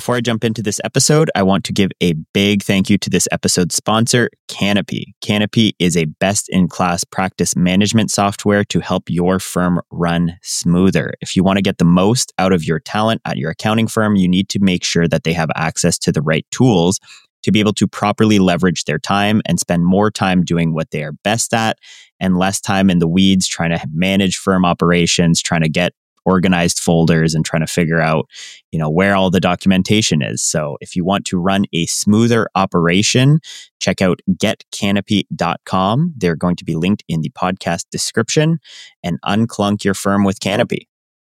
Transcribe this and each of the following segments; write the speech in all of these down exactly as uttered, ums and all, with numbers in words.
before I jump into this episode, I want to give a big thank you to this episode's sponsor, Canopy. Canopy is a best-in-class practice management software to help your firm run smoother. If you want to get the most out of your talent at your accounting firm, you need to make sure that they have access to the right tools to be able to properly leverage their time and spend more time doing what they are best at and less time in the weeds trying to manage firm operations, trying to get organized folders and trying to figure out, you know, where all the documentation is. So if you want to run a smoother operation, check out get canopy dot com. They're going to be linked in the podcast description, and unclunk your firm with Canopy.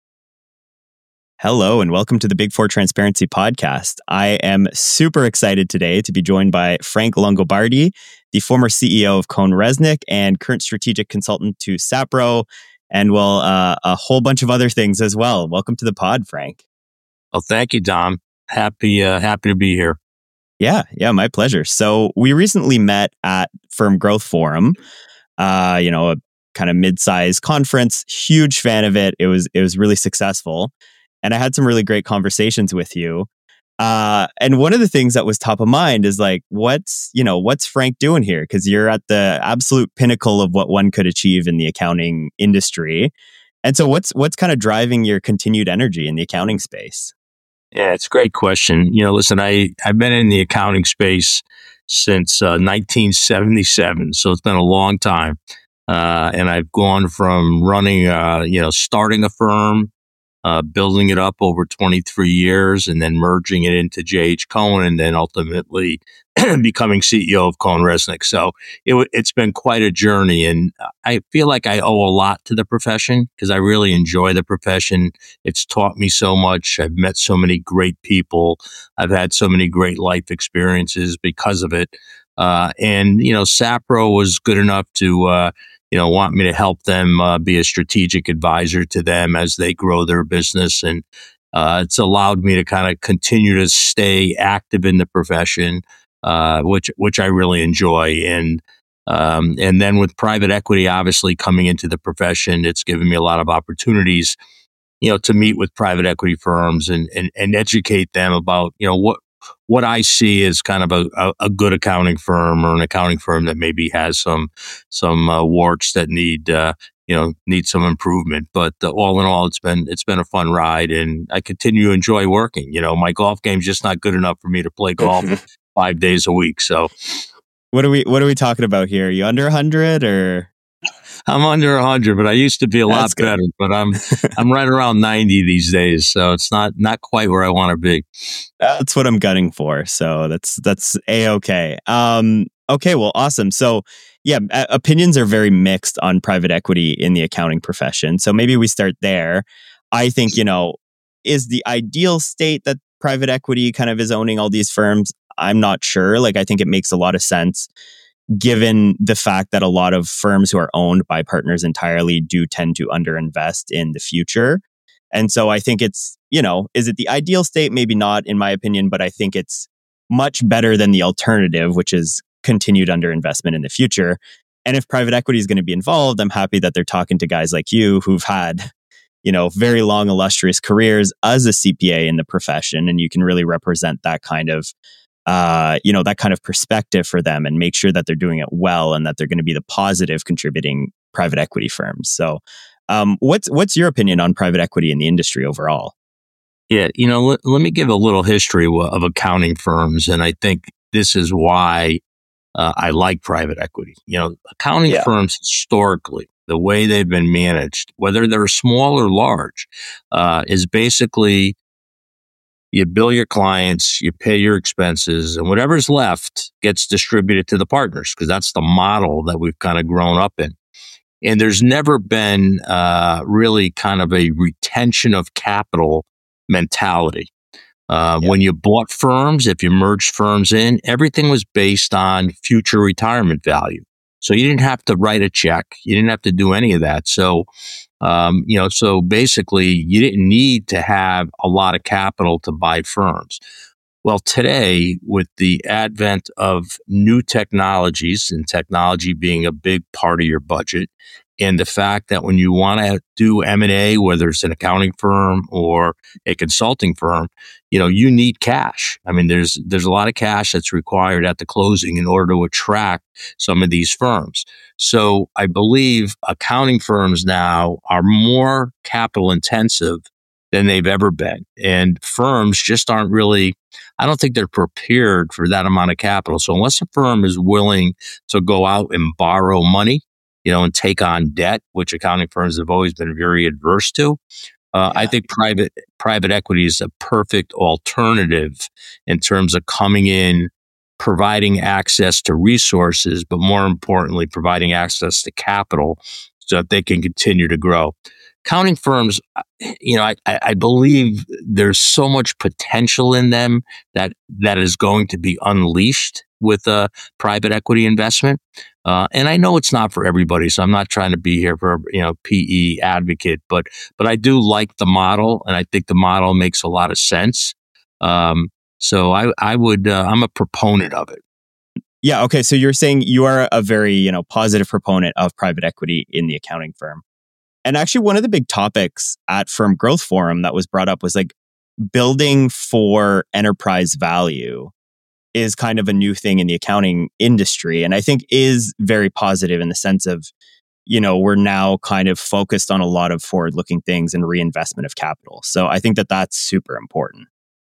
Hello, and welcome to the Big Four Transparency Podcast. I am super excited today to be joined by Frank Longobardi, the former C E O of CohnReznick and current strategic consultant to Sapro, and well, uh, a whole bunch of other things as well. Welcome to the pod, Frank. Well, thank you, Dom. Happy, uh, happy to be here. Yeah, yeah, my pleasure. So we recently met at Firm Growth Forum, uh, you know, a kind of mid-sized conference. Huge fan of it. It was it was really successful, and I had some really great conversations with you. Uh, and one of the things that was top of mind is like, what's, you know, what's Frank doing here? Because you're at the absolute pinnacle of what one could achieve in the accounting industry. And so what's what's kind of driving your continued energy in the accounting space? Yeah, it's a great question. You know, listen, I, I've been in the accounting space since uh, nineteen seventy-seven. So it's been a long time. Uh, and I've gone from running, uh, you know, starting a firm, Uh, building it up over twenty-three years and then merging it into J H. Cohn and then ultimately becoming C E O of CohnReznick. So it, it's been quite a journey, and I feel like I owe a lot to the profession because I really enjoy the profession. It's taught me so much. I've met so many great people. I've had so many great life experiences because of it. Uh, and, you know, Sapro was good enough to, uh, you know, want me to help them uh, be a strategic advisor to them as they grow their business. And uh, it's allowed me to kind of continue to stay active in the profession, uh, which which I really enjoy. And um, and then with private equity, obviously coming into the profession, it's given me a lot of opportunities, you know, to meet with private equity firms and and, and educate them about, you know, what what I see as kind of a, a, a good accounting firm or an accounting firm that maybe has some some uh, warts that need uh, you know need some improvement. But uh, all in all, it's been it's been a fun ride, and I continue to enjoy working. You know, my golf game's just not good enough for me to play golf five days a week. So, what are we what are we talking about here? Are you under one hundred or? I'm under one hundred, but I used to be a lot That's good. better. But I'm I'm right around ninety these days, so it's not not quite where I want to be. That's what I'm gunning for. So that's that's a-okay. Um, okay, well, awesome. So yeah, uh, opinions are very mixed on private equity in the accounting profession. So maybe we start there. I think, you know, is the ideal state that private equity kind of is owning all these firms? I'm not sure. Like, I think it makes a lot of sense, given the fact that a lot of firms who are owned by partners entirely do tend to underinvest in the future. And so I think it's, you know, is it the ideal state? Maybe not, in my opinion, but I think it's much better than the alternative, which is continued underinvestment in the future. And if private equity is going to be involved, I'm happy that they're talking to guys like you who've had, you know, very long, illustrious careers as a C P A in the profession. And you can really represent that kind of Uh, you know, that kind of perspective for them and make sure that they're doing it well and that they're going to be the positive contributing private equity firms. So um, what's what's your opinion on private equity in the industry overall? Yeah, you know, let, let me give a little history w- of accounting firms, and I think this is why uh, I like private equity. You know, accounting Yeah. firms historically, the way they've been managed, whether they're small or large, uh, is basically you bill your clients, you pay your expenses, and whatever's left gets distributed to the partners because that's the model that we've kind of grown up in. And there's never been uh, really kind of a retention of capital mentality. Uh, Yeah. When you bought firms, if you merged firms in, everything was based on future retirement value. So you didn't have to write a check. You didn't have to do any of that. So, um, you know, so basically you didn't need to have a lot of capital to buy firms. Well, today, with the advent of new technologies and technology being a big part of your budget, And the fact that when you want to do M and A, whether it's an accounting firm or a consulting firm, you know, you need cash. I mean, there's there's a lot of cash that's required at the closing in order to attract some of these firms. So I believe accounting firms now are more capital intensive than they've ever been. And firms just aren't really, I don't think they're prepared for that amount of capital. So unless a firm is willing to go out and borrow money, you know, and take on debt, which accounting firms have always been very adverse to, uh, yeah. I think private private equity is a perfect alternative in terms of coming in, providing access to resources, but more importantly, providing access to capital so that they can continue to grow. Accounting firms, you know, I, I believe there's so much potential in them that that is going to be unleashed with a private equity investment. Uh, and I know it's not for everybody, so I'm not trying to be here for, you know, P E advocate, but but I do like the model, and I think the model makes a lot of sense. Um, so I I would uh, I'm a proponent of it. Yeah. Okay. So you're saying you are a very, you know, positive proponent of private equity in the accounting firm. And actually, one of the big topics at Firm Growth Forum that was brought up was like building for enterprise value is kind of a new thing in the accounting industry. And I think is very positive in the sense of, you know, we're now kind of focused on a lot of forward-looking things and reinvestment of capital. So I think that that's super important.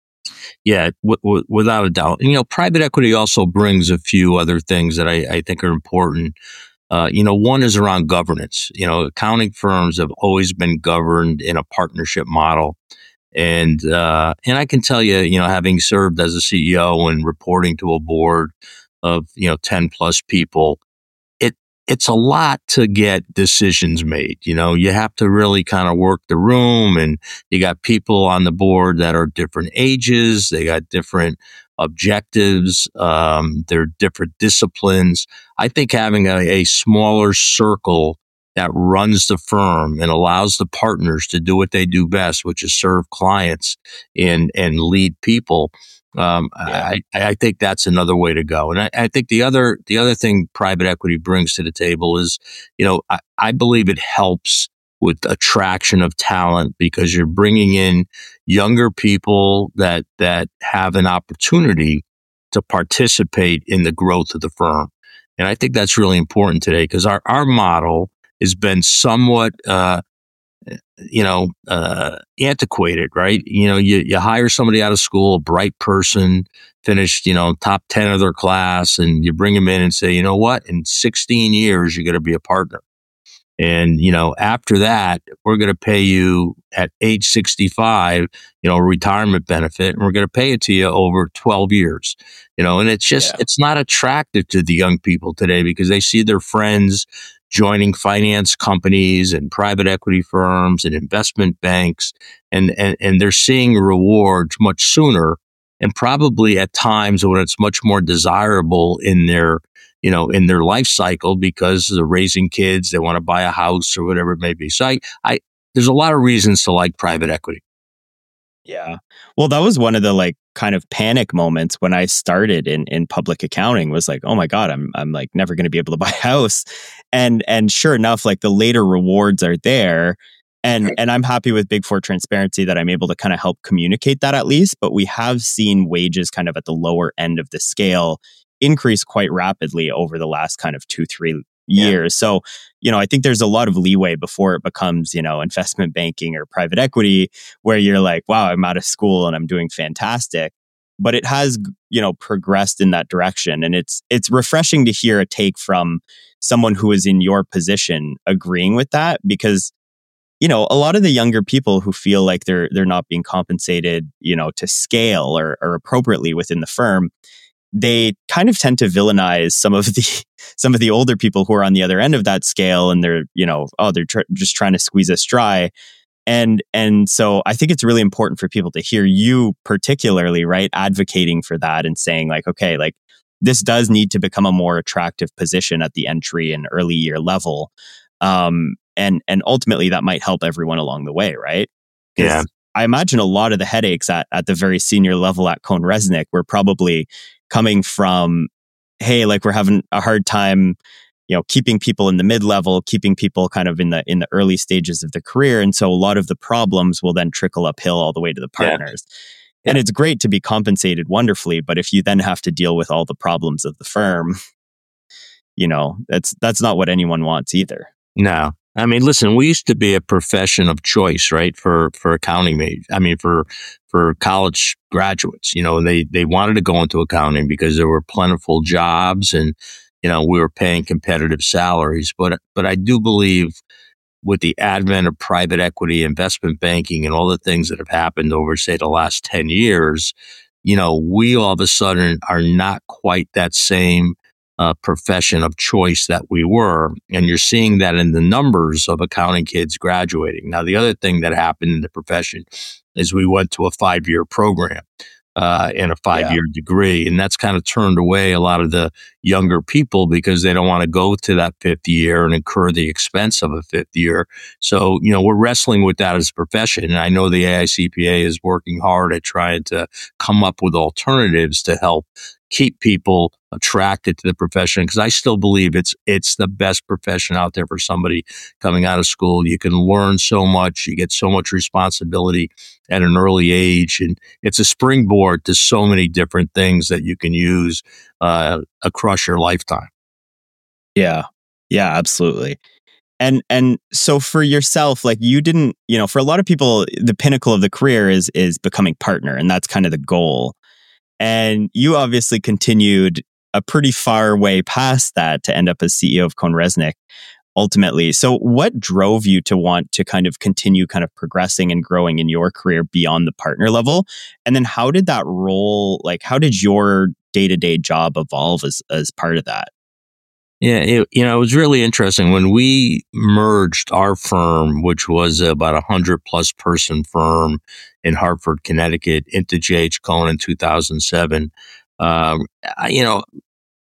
Yeah, w- w- without a doubt. And, you know, private equity also brings a few other things that I, I think are important. Uh, you know, one is around governance. You know, accounting firms have always been governed in a partnership model. And, uh, and I can tell you, you know, having served as a C E O and reporting to a board of, you know, ten plus people, it, it's a lot to get decisions made. You know, you have to really kind of work the room, and you got people on the board that are different ages. They got different objectives. Um, they're different disciplines. I think having a, a smaller circle that runs the firm and allows the partners to do what they do best, which is serve clients and and lead people. Um, yeah. I, I think that's another way to go. And I, I think the other the other thing private equity brings to the table is, you know, I, I believe it helps with attraction of talent because you're bringing in younger people that that have an opportunity to participate in the growth of the firm. And I think that's really important today because our, our model has been somewhat, uh, you know, uh, antiquated, right? You know, you, you hire somebody out of school, a bright person, finished, you know, top ten of their class, and you bring them in and say, you know what, in sixteen years, you're going to be a partner. And, you know, after that, we're going to pay you at age sixty-five, you know, a retirement benefit, and we're going to pay it to you over twelve years, you know, and it's just, yeah. it's not attractive to the young people today because they see their friends joining finance companies and private equity firms and investment banks, and, and, and they're seeing rewards much sooner and probably at times when it's much more desirable in their, you know, in their life cycle because they're raising kids, they want to buy a house or whatever it may be. So I, I, there's a lot of reasons to like private equity. Yeah. Well, that was one of the like kind of panic moments when I started in, in public accounting was like, oh my God, I'm I'm like never going to be able to buy a house. And and sure enough, like the later rewards are there. And and I'm happy with Big Four transparency that I'm able to kind of help communicate that at least. But we have seen wages kind of at the lower end of the scale increase quite rapidly over the last kind of two, three years. Yeah. So, you know, I think there's a lot of leeway before it becomes, you know, investment banking or private equity where you're like, wow, I'm out of school and I'm doing fantastic. But it has, you know, progressed in that direction. And it's it's refreshing to hear a take from someone who is in your position agreeing with that because, you know, a lot of the younger people who feel like they're they're not being compensated, you know, to scale or, or appropriately within the firm, they kind of tend to villainize some of the some of the older people who are on the other end of that scale, and they're, you know, oh, they're tr- just trying to squeeze us dry. And and so I think it's really important for people to hear you particularly, right, advocating for that and saying like, okay, like this does need to become a more attractive position at the entry and early year level. Um, and and ultimately that might help everyone along the way, right? Yeah. I imagine a lot of the headaches at, at the very senior level at CohnReznick were probably coming from, hey, like we're having a hard time, you know, keeping people in the mid-level, keeping people kind of in the in the early stages of the career. And so a lot of the problems will then trickle uphill all the way to the partners. Yeah. And it's great to be compensated wonderfully, but if you then have to deal with all the problems of the firm, you know, that's that's not what anyone wants either. No. I mean, listen, we used to be a profession of choice, right? For for accounting majors. I mean, for for college graduates, you know, they they wanted to go into accounting because there were plentiful jobs and, you know, we were paying competitive salaries. But but I do believe with the advent of private equity, investment banking, and all the things that have happened over, say, the last ten years, you know, we all of a sudden are not quite that same Uh, profession of choice that we were. And you're seeing that in the numbers of accounting kids graduating. Now, the other thing that happened in the profession is we went to a five-year program uh, and a five-year yeah. degree. And that's kind of turned away a lot of the younger people because they don't want to go to that fifth year and incur the expense of a fifth year. So, you know, we're wrestling with that as a profession. And I know the A I C P A is working hard at trying to come up with alternatives to help keep people attracted to the profession, because I still believe it's it's the best profession out there for somebody coming out of school. You can learn so much, you get so much responsibility at an early age, and it's a springboard to so many different things that you can use uh, across your lifetime. Yeah, yeah, absolutely. And and so for yourself, like you didn't, you know, for a lot of people, the pinnacle of the career is is becoming partner, and that's kind of the goal. And you obviously continued a pretty far way past that to end up as C E O of CohnReznick ultimately. So what drove you to want to kind of continue kind of progressing and growing in your career beyond the partner level? And then how did that role, like how did your day-to-day job evolve as, as part of that? Yeah, it, you know, it was really interesting when we merged our firm, which was about a hundred plus person firm in Hartford, Connecticut, into J H. Cohn in two thousand seven. Um, I, you know,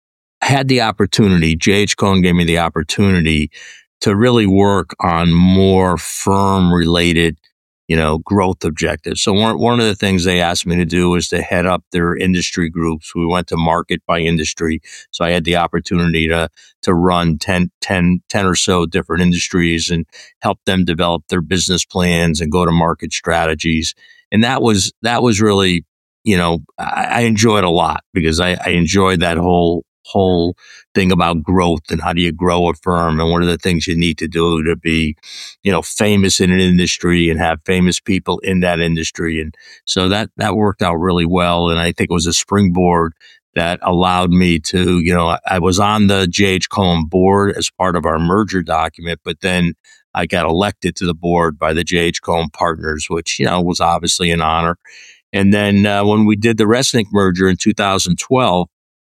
I had the opportunity. J H. Cohn gave me the opportunity to really work on more firm related, you know, growth objectives. So one, one of the things they asked me to do was to head up their industry groups. We went to market by industry. So I had the opportunity to, to run ten, ten, ten or so different industries and help them develop their business plans and go to market strategies. And that was, that was really, you know, I, I enjoyed a lot because I, I enjoyed that whole whole thing about growth and how do you grow a firm and what are the things you need to do to be, you know, famous in an industry and have famous people in that industry. And so that, that worked out really well. And I think it was a springboard that allowed me to, you know, I, I was on the J H. Cohn board as part of our merger document, but then I got elected to the board by the J H. Cohn partners, which, you know, was obviously an honor. And then uh, when we did the Resnick merger in two thousand twelve,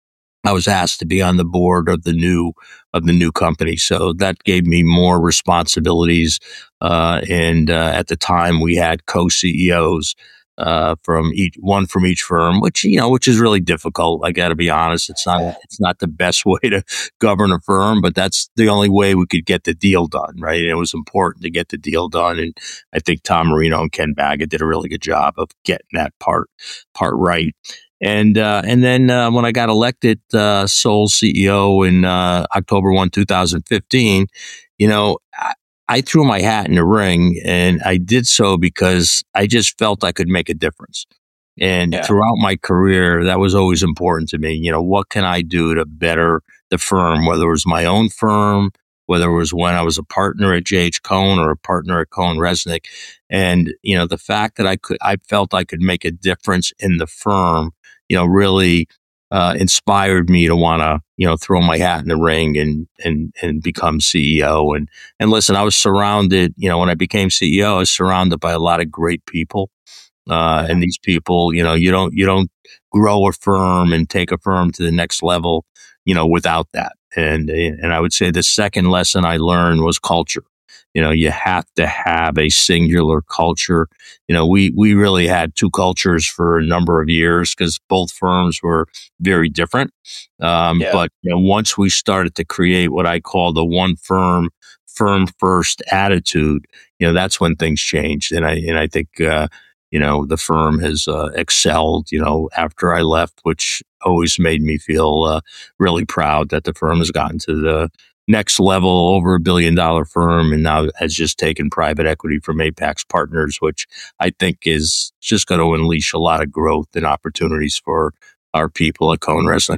I was asked to be on the board of the new of the new company, so that gave me more responsibilities. Uh, and uh, at the time, we had co-C E Os uh, from each one from each firm, which you know, which is really difficult. I got to be honest; it's not it's not the best way to govern a firm, but that's the only way we could get the deal done, right? And it was important to get the deal done, and I think Tom Marino and Ken Baggett did a really good job of getting that part part right. And uh, and then uh, when I got elected uh, sole C E O in uh, October first, two thousand fifteen, you know, I, I threw my hat in the ring, and I did so because I just felt I could make a difference. And yeah. throughout my career, that was always important to me. You know, what can I do to better the firm, whether it was my own firm, whether it was when I was a partner at J H. Cohn or a partner at CohnReznick. And, you know, the fact that I could, I felt I could make a difference in the firm, you know, really uh, inspired me to want to, you know, throw my hat in the ring and, and, and become C E O. And, and listen, I was surrounded, you know, when I became C E O, I was surrounded by a lot of great people. Uh, and these people, you know, you don't, you don't grow a firm and take a firm to the next level, you know, without that. And, and I would say the second lesson I learned was culture. You know, you have to have a singular culture. You know, we, we really had two cultures for a number of years because both firms were very different. Um, yeah. But you know, once we started to create what I call the one firm, firm first attitude, you know, that's when things changed. And I, and I think, uh, you know, the firm has uh, excelled, you know, after I left, which always made me feel uh, really proud that the firm has gotten to the next level, over a billion dollar firm, and now has just taken private equity from Apax Partners, which I think is just going to unleash a lot of growth and opportunities for our people at CohnReznick.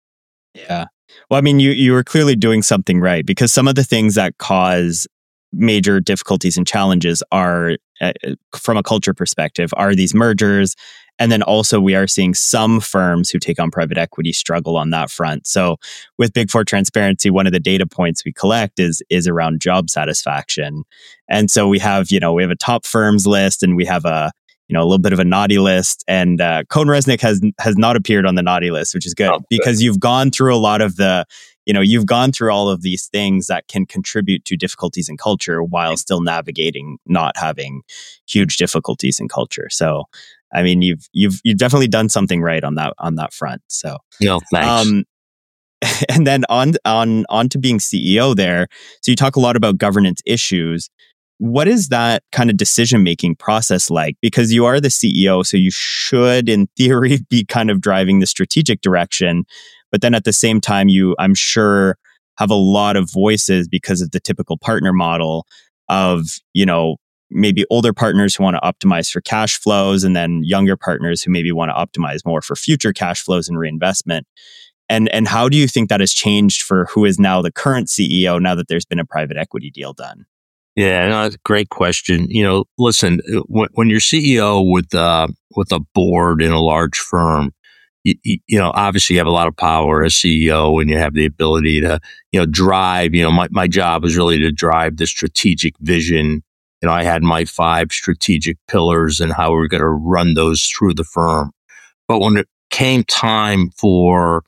Yeah. Well, I mean, you you were clearly doing something right, because some of the things that cause major difficulties and challenges are, uh, from a culture perspective, are these mergers. And then also we are seeing some firms who take on private equity struggle on that front. So with Big Four Transparency, one of the data points we collect is is around job satisfaction. And so we have, you know, we have a top firms list, and we have a, you know, a little bit of a naughty list. And uh, CohnReznick has has not appeared on the naughty list, which is good, Oh, good. because you've gone through a lot of the, you know, you've gone through all of these things that can contribute to difficulties in culture while still navigating not having huge difficulties in culture. So, I mean, you've you've you've definitely done something right on that on that front. So, No, thanks. um, and then on on on to being C E O there. So you talk a lot about governance issues. What is that kind of decision making process like? Because you are the C E O, so you should, in theory, be kind of driving the strategic direction. But then at the same time, you, I'm sure, have a lot of voices because of the typical partner model of, you know, maybe older partners who want to optimize for cash flows, and then younger partners who maybe want to optimize more for future cash flows and reinvestment. And and how do you think that has changed for who is now the current C E O, now that there's been a private equity deal done? Yeah, no, that's a great question. You know, listen, when, when you're C E O with uh, with a board in a large firm, you, you know, obviously you have a lot of power as C E O, and you have the ability to, you know, drive. You know, my my job was really to drive the strategic vision. You know, I had my five strategic pillars and how we were going to run those through the firm. But when it came time for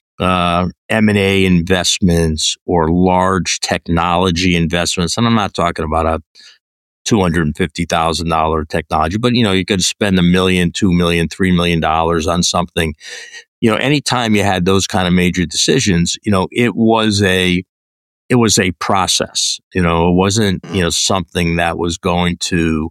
uh, M and A investments or large technology investments, and I'm not talking about a two hundred fifty thousand dollars technology, but, you know, you could spend a million, two million, three million dollars on something. You know, anytime you had those kind of major decisions, you know, it was a, it was a process. You know, it wasn't, you know, something that was going to,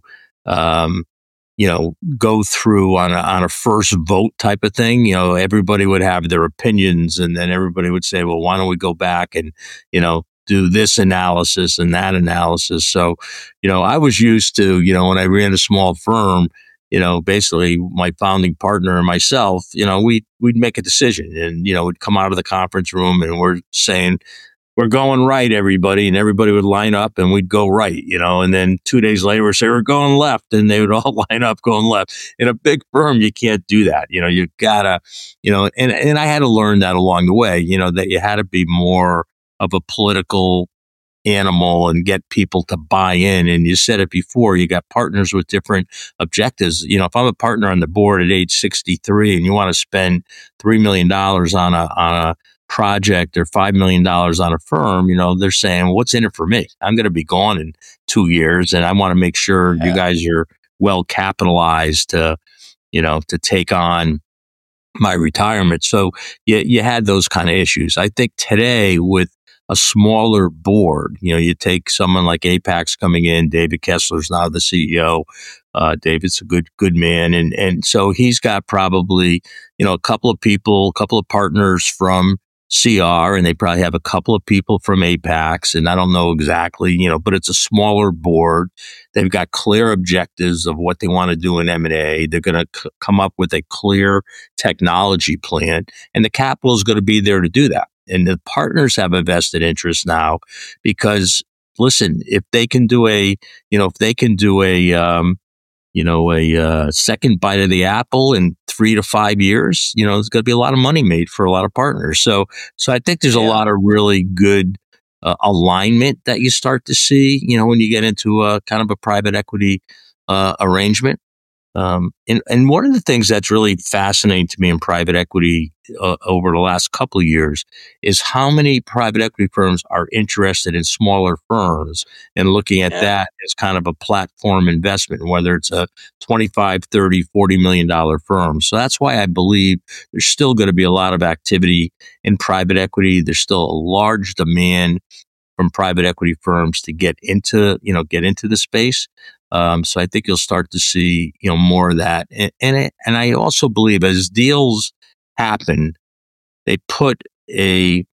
um, you know, go through on a, on a first vote type of thing. You know, everybody would have their opinions, and then everybody would say, well, why don't we go back and, you know, do this analysis and that analysis. So, you know, I was used to, you know, when I ran a small firm, you know, basically my founding partner and myself, you know, we we'd make a decision, and, you know, we'd come out of the conference room and we're saying, we're going right, everybody. And everybody would line up and we'd go right, you know, and then two days later we'd say, we're going left, and they would all line up going left. In a big firm, you can't do that. You know, you gotta, you know, and, and I had to learn that along the way, you know, that you had to be more of a political animal and get people to buy in. And you said it before, you got partners with different objectives. You know, if I'm a partner on the board at age sixty-three and you want to spend three million dollars on a, on a, project or five million dollars on a firm, you know, they're saying, what's in it for me? I'm going to be gone in two years and I want to make sure yeah. you guys are well capitalized to, you know, to take on my retirement. So you, you had those kind of issues. I think today with a smaller board, you know, you take someone like Apax coming in, David Kessler's now the C E O. Uh, David's a good, good man. And, and so he's got probably, you know, a couple of people, a couple of partners from C R, and they probably have a couple of people from Apax, and I don't know exactly, you know, but it's a smaller board. They've got clear objectives of what they want to do in M and A. They're going to c- come up with a clear technology plan, and the capital is going to be there to do that. And the partners have a vested interest now because, listen, if they can do a, you know, if they can do a, um, you know, a uh, second bite of the apple in three to five years, you know, there's going to be a lot of money made for a lot of partners. So, so I think there's yeah. a lot of really good uh, alignment that you start to see, you know, when you get into a kind of a private equity uh, arrangement. Um, and, and one of the things that's really fascinating to me in private equity uh, over the last couple of years is how many private equity firms are interested in smaller firms and looking at yeah. that as kind of a platform investment, whether it's a twenty-five, thirty, forty million dollar firm. So that's why I believe there's still going to be a lot of activity in private equity. There's still a large demand from private equity firms to get into, you know, get into the space. Um, so I think you'll start to see, you know, more of that. And, and, it, and I also believe as deals happen, they put a,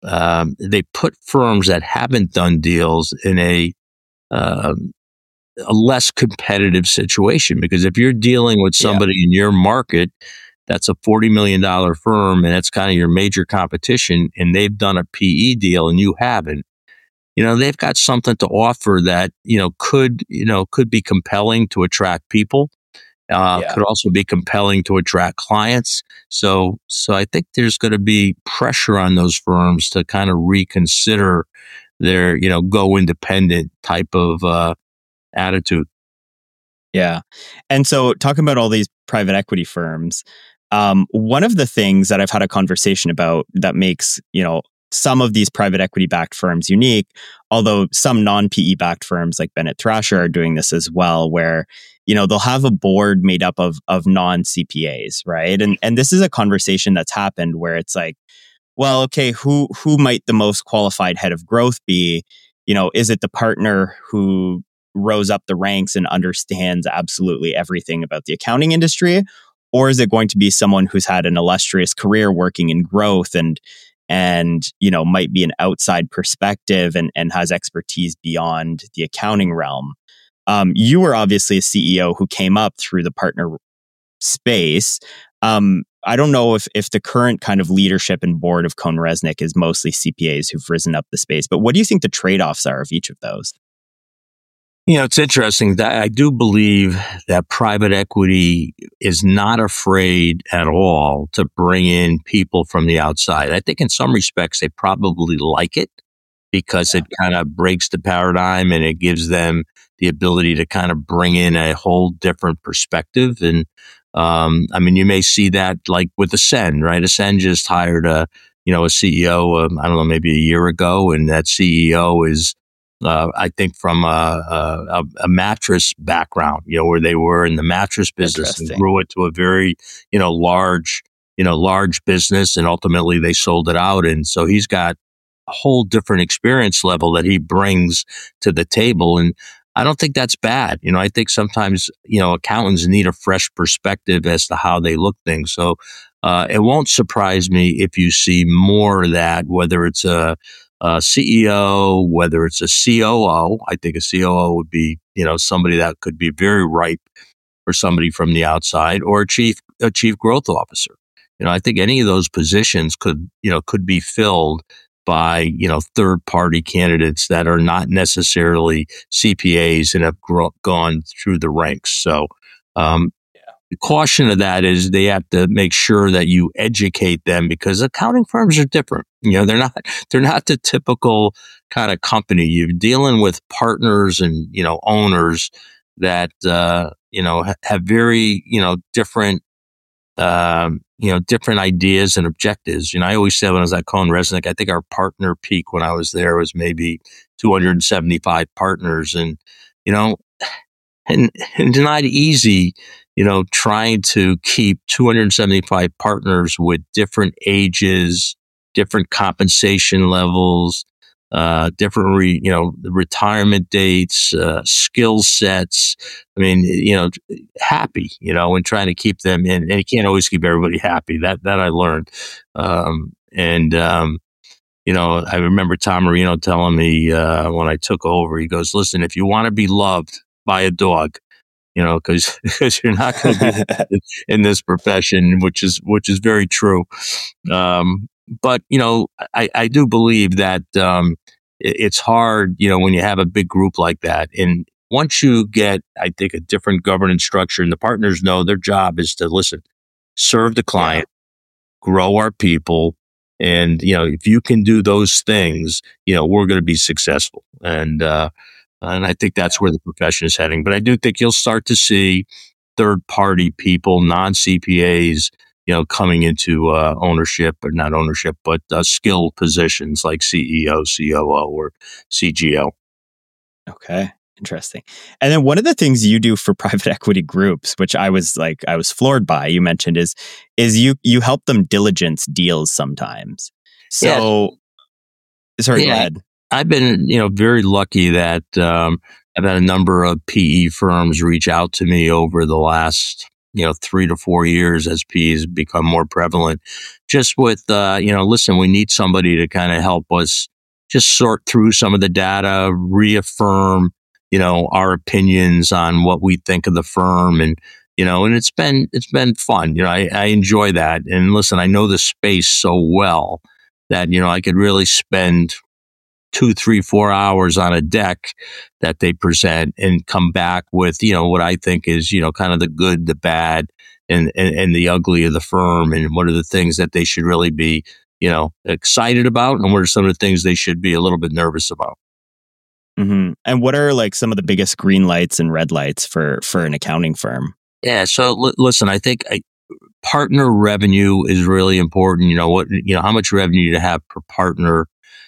um, they put firms that haven't done deals in a um, a less competitive situation, because if you're dealing with Yeah. somebody in your market that's a forty million dollars firm and that's kind of your major competition, and they've done a P E deal and you haven't, you know, they've got something to offer that, you know, could, you know, could be compelling to attract people, uh, Yeah. could also be compelling to attract clients. So, so I think there's going to be pressure on those firms to kind of reconsider their, you know, go independent type of uh, attitude. Yeah. And so talking about all these private equity firms, um, one of the things that I've had a conversation about that makes, you know, some of these private equity backed firms unique, although some non P E backed firms like Bennett Thrasher are doing this as well, where, you know, they'll have a board made up of of non C P As, right? And and this is a conversation that's happened where it's like, well, okay, who who might the most qualified head of growth be? You know, is it the partner who rose up the ranks and understands absolutely everything about the accounting industry? Or is it going to be someone who's had an illustrious career working in growth and and you know might be an outside perspective and, and has expertise beyond the accounting realm? Um, you were obviously a C E O who came up through the partner space. Um, I don't know if if the current kind of leadership and board of CohnReznick is mostly C P As who've risen up the space, but what do you think the trade-offs are of each of those? You know, it's interesting that I do believe that private equity is not afraid at all to bring in people from the outside. I think in some respects they probably like it because Yeah. it kind of breaks the paradigm and it gives them the ability to kind of bring in a whole different perspective. And um, I mean, you may see that like with Ascend, right? Ascend just hired a, you know, a C E O, um, I don't know, maybe a year ago, and that C E O is uh, I think from a, a, a mattress background, you know, where they were in the mattress business and Interesting. grew it to a very, you know, large, you know, large business. And ultimately they sold it out. And so he's got a whole different experience level that he brings to the table. And I don't think that's bad. You know, I think sometimes, you know, accountants need a fresh perspective as to how they look things. So uh, it won't surprise me if you see more of that, whether it's a, a C E O, whether it's a C O O. I think a C O O would be, you know, somebody that could be very ripe for somebody from the outside, or a chief, a chief growth officer. You know, I think any of those positions could, you know, could be filled by, you know, third party candidates that are not necessarily C P As and have gro- gone through the ranks. So, um, the caution of that is they have to make sure that you educate them, because accounting firms are different. You know, they're not, they're not the typical kind of company. You're dealing with partners and, you know, owners that, uh, you know, ha- have very, you know, different, um, you know, different ideas and objectives. You know, I always said when I was at CohnReznick, I think our partner peak when I was there was maybe two hundred seventy-five partners. And, you know, and, and it's not easy, you know, trying to keep two hundred seventy-five partners with different ages, different compensation levels, uh, different, re, you know, retirement dates, uh, skill sets. I mean, you know, happy, you know, and trying to keep them in. And you can't always keep everybody happy. That, that I learned. Um, and, um, you know, I remember Tom Marino telling me uh, when I took over, he goes, listen, if you want to be loved, buy a dog, you know, because because you're not going to be loved in this profession, which is which is very true. Um, but you know, I, I do believe that um, it, it's hard, you know, when you have a big group like that. And once you get, I think, a different governance structure, and the partners know their job is to listen, serve the Yeah. client, grow our people. And, you know, if you can do those things, you know, we're going to be successful. And, uh, and I think that's where the profession is heading. But I do think you'll start to see third party people, non C P As, you know, coming into uh, ownership, or not ownership, but uh, skilled positions like C E O, C O O, or C G O. Okay. Interesting. And then one of the things you do for private equity groups, which I was like, I was floored by, you mentioned is, is you, you help them diligence deals sometimes. Yes. So, sorry, go Yeah. ahead. I've been, you know, very lucky that um, I've had a number of P E firms reach out to me over the last you know, three to four years as P Es become more prevalent. Just with, uh, you know, listen, we need somebody to kind of help us just sort through some of the data, reaffirm, you know, our opinions on what we think of the firm. And, you know, and it's been, it's been fun. You know, I, I enjoy that. And listen, I know the space so well that, you know, I could really spend two, three, four hours on a deck that they present and come back with, you know, what I think is, you know, kind of the good, the bad, and, and, and the ugly of the firm, and what are the things that they should really be, you know, excited about, and what are some of the things they should be a little bit nervous about. Mm-hmm. And what are like some of the biggest green lights and red lights for, for an accounting firm? Yeah. So l- listen, I think I, partner revenue is really important. You know, what, you know, how much revenue to have per partner.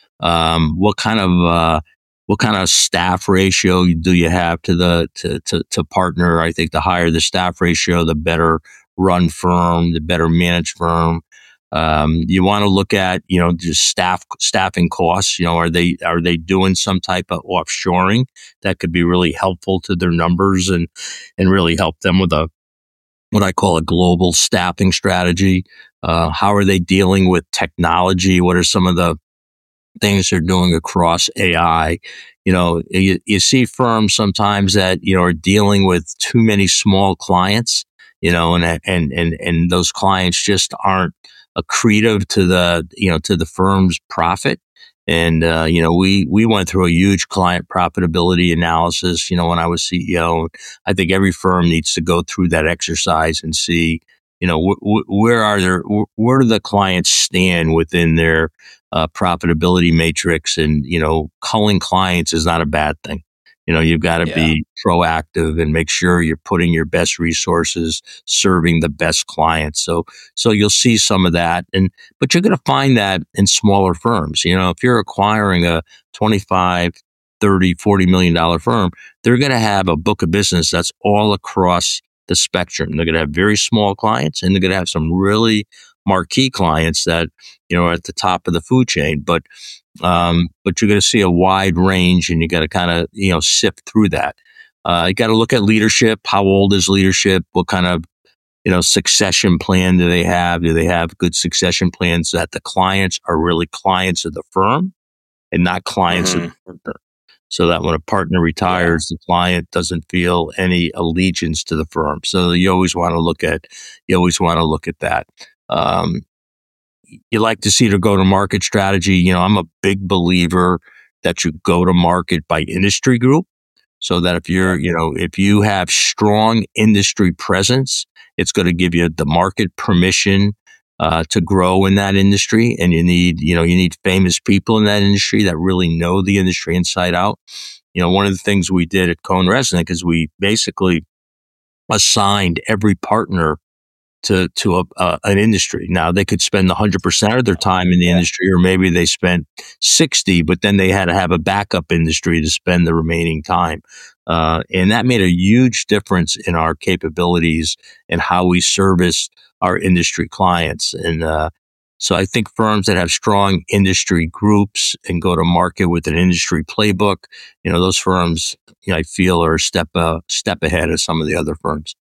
Um, what kind of uh, what kind of staff ratio do you have to the to, to to partner? I think the higher the staff ratio, the better run firm, the better managed firm. Um, you want to look at, you know, just staff staffing costs. You know, are they are they doing some type of offshoring that could be really helpful to their numbers and and really help them with a what I call a global staffing strategy. Uh, how are they dealing with technology? What are some of the things they're doing across A I? You know, you, you see firms sometimes that, you know, are dealing with too many small clients, you know, and, and, and, and those clients just aren't accretive to the, you know, to the firm's profit. And, uh, you know, we, we went through a huge client profitability analysis, you know, when I was C E O. I think every firm needs to go through that exercise and see, you know, wh- wh- where are their, wh- where do the clients stand within their uh, profitability matrix? And, you know, culling clients is not a bad thing. You know, you've got to Yeah. be proactive and make sure you're putting your best resources serving the best clients. So, so you'll see some of that. And, but you're going to find that in smaller firms. You know, if you're acquiring a twenty-five, thirty, forty million dollar firm, they're going to have a book of business that's all across the spectrum. They're going to have very small clients, and they're going to have some really marquee clients that, you know, are at the top of the food chain. But, um, but you're going to see a wide range, and you got to kind of, you know, sift through that. Uh, you got to look at leadership. How old is leadership? What kind of, you know, succession plan do they have? Do they have good succession plans that the clients are really clients of the firm and not clients Mm-hmm. of the partner? So that when a partner retires, yeah. the client doesn't feel any allegiance to the firm. So you always want to look at, you always want to look at that. Um, you like to see the go-to-market strategy. You know, I'm a big believer that you go to market by industry group, so that if you're, you know, if you have strong industry presence, it's going to give you the market permission uh, to grow in that industry. And you need, you know, you need famous people in that industry that really know the industry inside out. You know, one of the things we did at CohnReznick is we basically assigned every partner to to a, uh, an industry. Now, they could spend one hundred percent of their time in the Yeah. industry, or maybe they spent sixty, but then they had to have a backup industry to spend the remaining time. Uh, and that made a huge difference in our capabilities and how we service our industry clients. And uh, so I think firms that have strong industry groups and go to market with an industry playbook, you know, those firms, you know, I feel are a step, uh, step ahead of some of the other firms.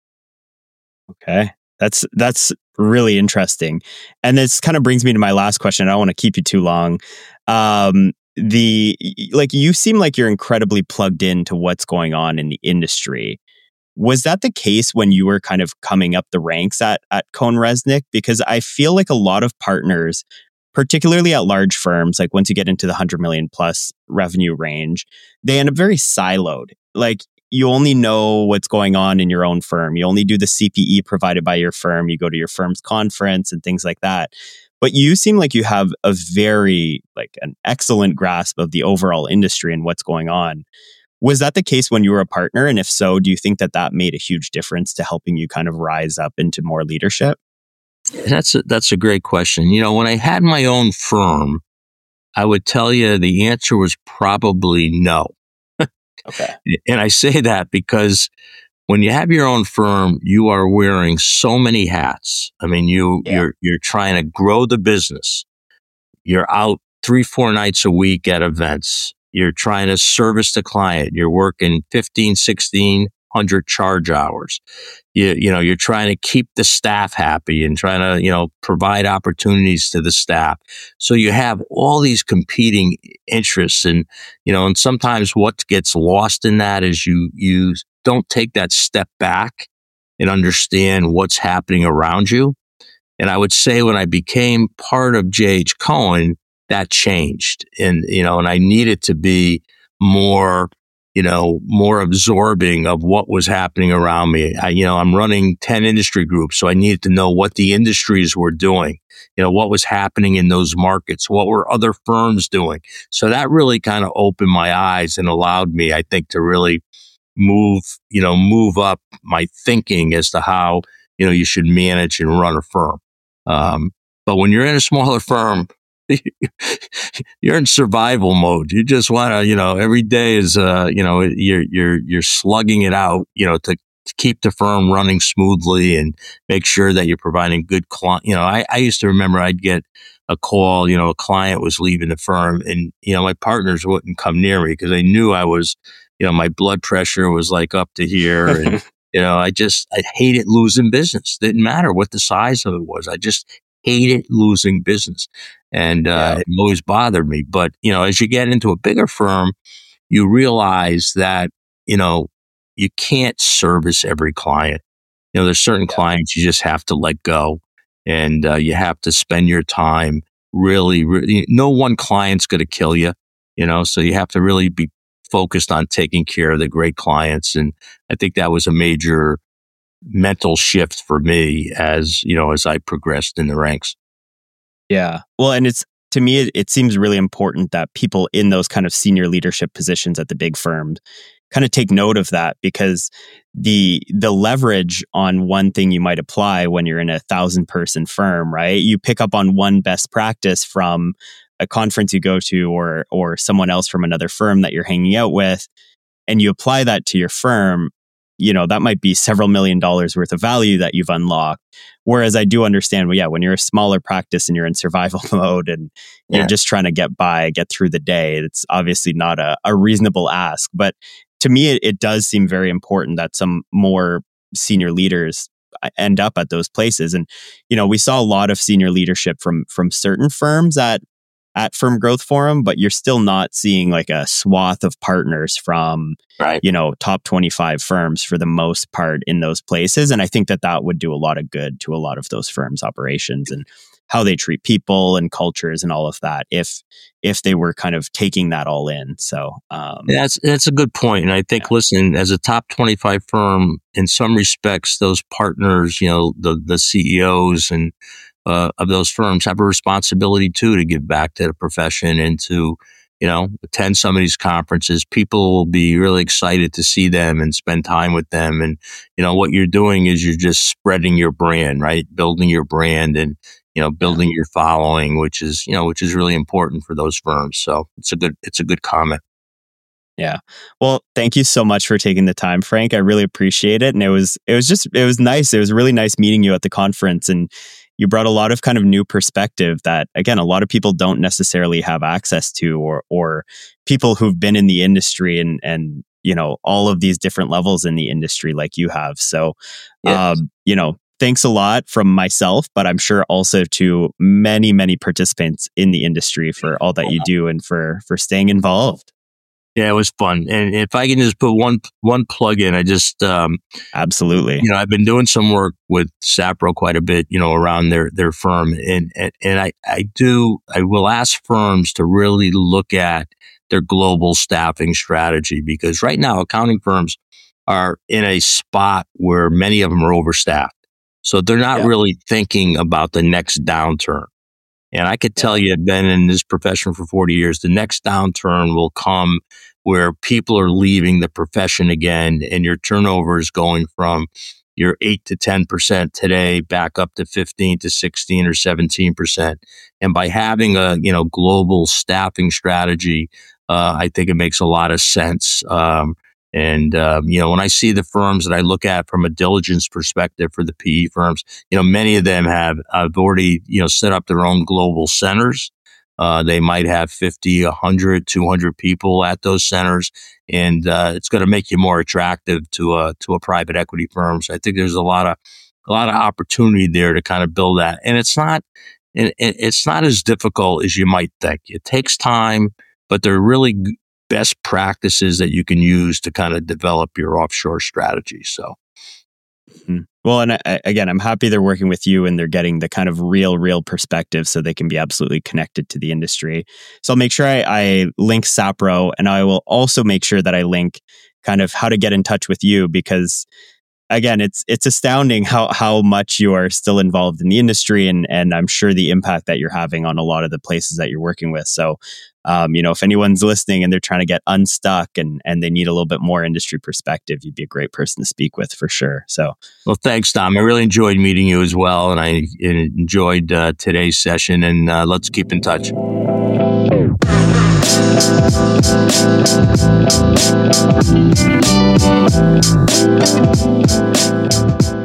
Okay. That's that's really interesting. And this kind of brings me to my last question. I don't want to keep you too long. Um, the like you seem like you're incredibly plugged into what's going on in the industry. Was that the case when you were kind of coming up the ranks at at CohnReznick? Because I feel like a lot of partners, particularly at large firms, like once you get into the one hundred million plus revenue range, they end up very siloed. Like you only know what's going on in your own firm. You only do the C P E provided by your firm. You go to your firm's conference and things like that. But you seem like you have a very, like an excellent grasp of the overall industry and what's going on. Was that the case when you were a partner? And if so, do you think that that made a huge difference to helping you kind of rise up into more leadership? That's a, that's a great question. You know, when I had my own firm, I would tell you the answer was probably no. Okay. And I say that because when you have your own firm, you are wearing so many hats. I mean, you Yeah. you're you're trying to grow the business. You're out three, four nights a week at events. You're trying to service the client. You're working fifteen, sixteen hundred charge hours. You, you know, you're trying to keep the staff happy and trying to, you know, provide opportunities to the staff. So you have all these competing interests, and, you know, and sometimes what gets lost in that is you, you don't take that step back and understand what's happening around you. And I would say when I became part of J H. Cohen, that changed. And, you know, and I needed to be more, you know, more absorbing of what was happening around me. I, you know, I'm running ten industry groups, so I needed to know what the industries were doing, you know, what was happening in those markets, what were other firms doing. So that really kind of opened my eyes and allowed me, I think, to really move, you know, move up my thinking as to how, you know, you should manage and run a firm. Um, but when you're in a smaller firm, you're in survival mode. You just want to, you know, every day is, uh, you know, you're, you're, you're slugging it out, you know, to, to keep the firm running smoothly and make sure that you're providing good client. You know, I, I used to remember I'd get a call, you know, a client was leaving the firm, and, you know, my partners wouldn't come near me because they knew I was, you know, my blood pressure was like up to here. And, you know, I just, I hated losing business. Didn't matter what the size of it was. I just hated losing business. And uh, yeah. It always bothered me. But, you know, as you get into a bigger firm, you realize that, you know, you can't service every client. You know, there's certain yeah. clients you just have to let go, and uh, you have to spend your time really, really, no one client's going to kill you, you know, so you have to really be focused on taking care of the great clients. And I think that was a major mental shift for me as, you know, as I progressed in the ranks. Yeah. Well, and it's, to me, it, it seems really important that people in those kind of senior leadership positions at the big firms kind of take note of that, because the the leverage on one thing you might apply when you're in a thousand person firm, right? You pick up on one best practice from a conference you go to, or or someone else from another firm that you're hanging out with, and you apply that to your firm. You know, that might be several million dollars worth of value that you've unlocked. Whereas I do understand, well, yeah, when you're a smaller practice and you're in survival mode and you're yeah. just trying to get by, get through the day, it's obviously not a, a reasonable ask. But to me, it, it does seem very important that some more senior leaders end up at those places. And, you know, we saw a lot of senior leadership from from certain firms at at Firm Growth Forum, but you're still not seeing like a swath of partners from, right. you know, top twenty-five firms for the most part in those places. And I think that that would do a lot of good to a lot of those firms' operations and how they treat people and cultures and all of that, if if they were kind of taking that all in. So um, that's that's a good point. And I think, yeah. listen, as a top twenty-five firm, in some respects, those partners, you know, the the C E Os and Uh, of those firms have a responsibility too to give back to the profession and to, you know, attend some of these conferences. People will be really excited to see them and spend time with them. And, you know, what you're doing is you're just spreading your brand, right? Building your brand and, you know, building yeah. your following, which is, you know, which is really important for those firms. So it's a good, it's a good comment. Yeah. Well, thank you so much for taking the time, Frank. I really appreciate it. And it was, it was just, it was nice. It was really nice meeting you at the conference, and you brought a lot of kind of new perspective that, again, a lot of people don't necessarily have access to, or, or people who've been in the industry and, and, you know, all of these different levels in the industry like you have. So, yes. um, you know, thanks a lot from myself, but I'm sure also to many, many participants in the industry for all that you do and for, for staying involved. Yeah, it was fun. And if I can just put one one plug in, I just um, absolutely. You know, I've been doing some work with SAPRO quite a bit, you know, around their their firm, and and, and I I do I will ask firms to really look at their global staffing strategy, because right now accounting firms are in a spot where many of them are overstaffed, so they're not yeah. really thinking about the next downturn. And I could tell you, I've been in this profession for forty years, the next downturn will come where people are leaving the profession again, and your turnover is going from your eight to ten percent today back up to fifteen to sixteen or seventeen percent. And by having a, you know, global staffing strategy, uh, I think it makes a lot of sense. Um, And, um, you know, when I see the firms that I look at from a diligence perspective for the P E firms, you know, many of them have, have already, you know, set up their own global centers. Uh, they might have fifty, one hundred, two hundred people at those centers, and uh, it's going to make you more attractive to a to a private equity firm. So I think there's a lot of a lot of opportunity there to kind of build that, and it's not it, it's not as difficult as you might think. It takes time, but they're really best practices that you can use to kind of develop your offshore strategy. So. Mm-hmm. Well, and I, again, I'm happy they're working with you and they're getting the kind of real, real perspective so they can be absolutely connected to the industry. So I'll make sure I, I link Sapro, and I will also make sure that I link kind of how to get in touch with you, because again, it's it's astounding how how much you are still involved in the industry, and and I'm sure the impact that you're having on a lot of the places that you're working with. So, um, you know, if anyone's listening and they're trying to get unstuck and and they need a little bit more industry perspective, you'd be a great person to speak with for sure. So, well, thanks, Tom. I really enjoyed meeting you as well, and I enjoyed uh, today's session. And uh, let's keep in touch. Thank you.